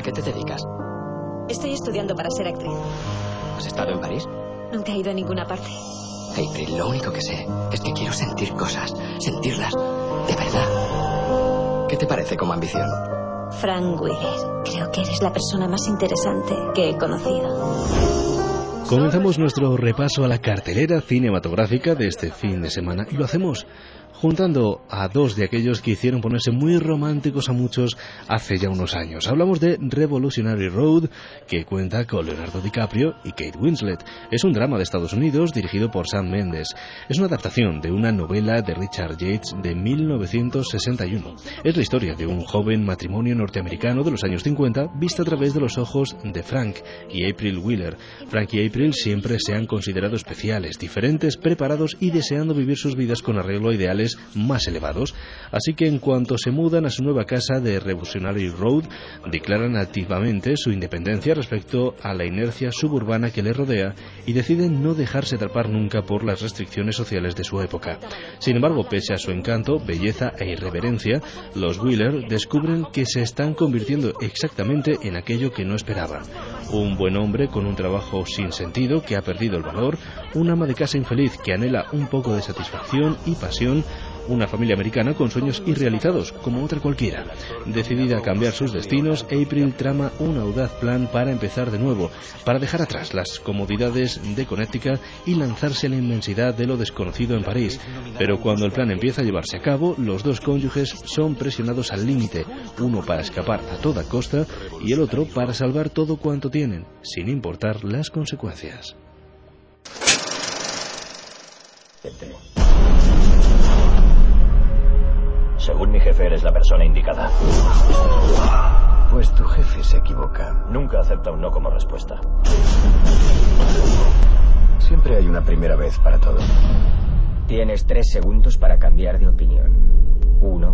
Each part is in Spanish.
qué te dedicas? Estoy estudiando para ser actriz. ¿Has estado en París? Nunca he ido a ninguna parte. April, lo único que sé es que quiero sentir cosas. Sentirlas de verdad. ¿Qué te parece como ambición? Frank Wheeler, creo que eres la persona más interesante que he conocido. Comenzamos nuestro repaso a la cartelera cinematográfica de este fin de semana y lo hacemos juntando a dos de aquellos que hicieron ponerse muy románticos a muchos hace ya unos años. Hablamos de Revolutionary Road, que cuenta con Leonardo DiCaprio y Kate Winslet. Es un drama de Estados Unidos dirigido por Sam Mendes. Es una adaptación de una novela de Richard Yates de 1961. Es la historia de un joven matrimonio norteamericano de los años 50 vista a través de los ojos de Frank y April Wheeler. Frank y April siempre se han considerado especiales, diferentes, preparados y deseando vivir sus vidas con arreglo a ideales más elevados. Así que en cuanto se mudan a su nueva casa de Revolutionary Road, declaran activamente su independencia respecto a la inercia suburbana que les rodea y deciden no dejarse atrapar nunca por las restricciones sociales de su época. Sin embargo, pese a su encanto, belleza e irreverencia, los Wheeler descubren que se están convirtiendo exactamente en aquello que no esperaban. Un buen hombre con un trabajo sin sentido que ha perdido el valor, un ama de casa infeliz que anhela un poco de satisfacción y pasión, una familia americana con sueños irrealizados, como otra cualquiera. Decidida a cambiar sus destinos, April trama un audaz plan para empezar de nuevo, para dejar atrás las comodidades de Connecticut y lanzarse a la inmensidad de lo desconocido en París. Pero cuando el plan empieza a llevarse a cabo, los dos cónyuges son presionados al límite, uno para escapar a toda costa y el otro para salvar todo cuanto tienen, sin importar las consecuencias. Según mi jefe, eres la persona indicada. Pues tu jefe se equivoca. Nunca acepta un no como respuesta. Siempre hay una primera vez para todo. Tienes 3 segundos para cambiar de opinión. 1,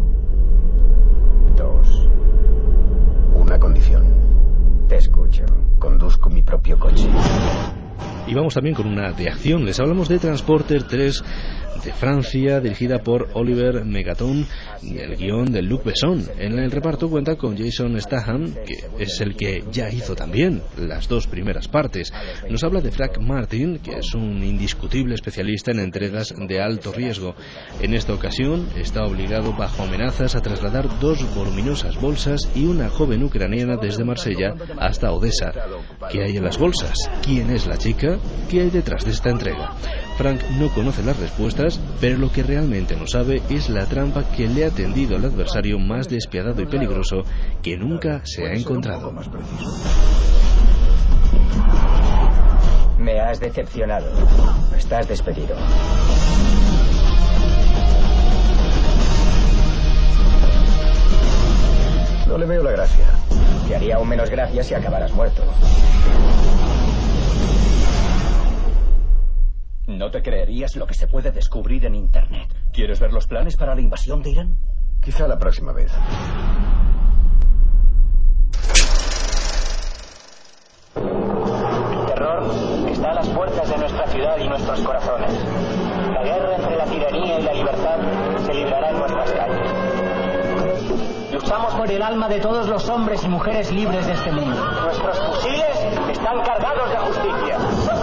2. Una condición. Te escucho. Conduzco mi propio coche. Y vamos también con una de acción. Les hablamos de Transporter 3 de Francia, dirigida por Oliver Megaton, y el guión de Luc Besson. En el reparto cuenta con Jason Statham, que es el que ya hizo también las 2 primeras partes. Nos habla de Frank Martin, que es un indiscutible especialista en entregas de alto riesgo. En esta ocasión está obligado bajo amenazas a trasladar 2 voluminosas bolsas y una joven ucraniana desde Marsella hasta Odessa. ¿Qué hay en las bolsas? ¿Quién es la chica? ¿Qué hay detrás de esta entrega? Frank no conoce las respuestas, pero lo que realmente no sabe es la trampa que le ha tendido al adversario más despiadado y peligroso que nunca se ha encontrado. Me has decepcionado. Estás despedido. No le veo la gracia. Te haría aún menos gracia si acabaras muerto. No te creerías lo que se puede descubrir en Internet. ¿Quieres ver los planes para la invasión de Irán? Quizá la próxima vez. El terror está a las puertas de nuestra ciudad y nuestros corazones. La guerra entre la tiranía y la libertad se librará en nuestras calles. Luchamos por el alma de todos los hombres y mujeres libres de este mundo. Nuestros fusiles están cargados de justicia.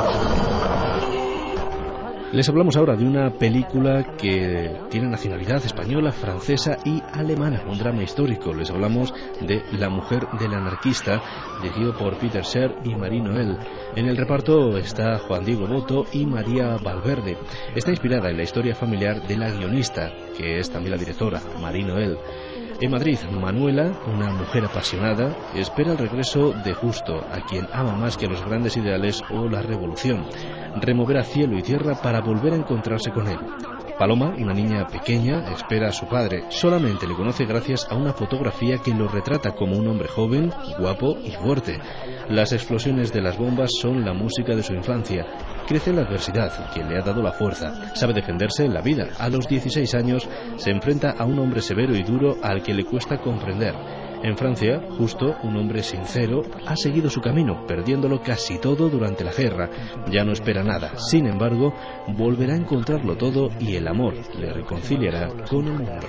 Les hablamos ahora de una película que tiene nacionalidad española, francesa y alemana, un drama histórico. Les hablamos de La mujer del anarquista, dirigido por Peter Scher y Marie Noël. En el reparto está Juan Diego Boto y María Valverde. Está inspirada en la historia familiar de la guionista, que es también la directora, Marie Noël. En Madrid, Manuela, una mujer apasionada, espera el regreso de Justo, a quien ama más que a los grandes ideales o la revolución. Removerá cielo y tierra para volver a encontrarse con él. Paloma, una niña pequeña, espera a su padre. Solamente le conoce gracias a una fotografía que lo retrata como un hombre joven, guapo y fuerte. Las explosiones de las bombas son la música de su infancia. Crece en la adversidad, que le ha dado la fuerza. Sabe defenderse en la vida. A los 16 años se enfrenta a un hombre severo y duro al que le cuesta comprender. En Francia, Justo, un hombre sincero, ha seguido su camino, perdiéndolo casi todo durante la guerra. Ya no espera nada. Sin embargo, volverá a encontrarlo todo y el amor le reconciliará con el mundo.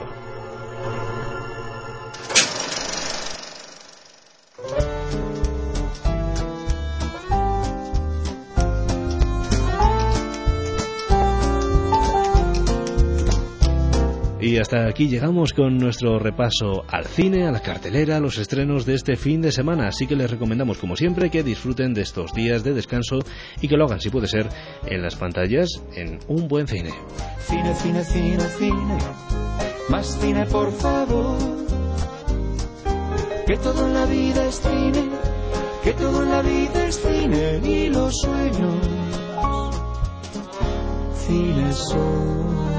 Y hasta aquí llegamos con nuestro repaso al cine, a la cartelera, a los estrenos de este fin de semana. Así que les recomendamos, como siempre, que disfruten de estos días de descanso y que lo hagan, si puede ser, en las pantallas, en un buen cine. Cine, cine, cine, cine. Más cine, por favor. Que todo en la vida es cine. Que todo en la vida es cine. Y los sueños, cine son.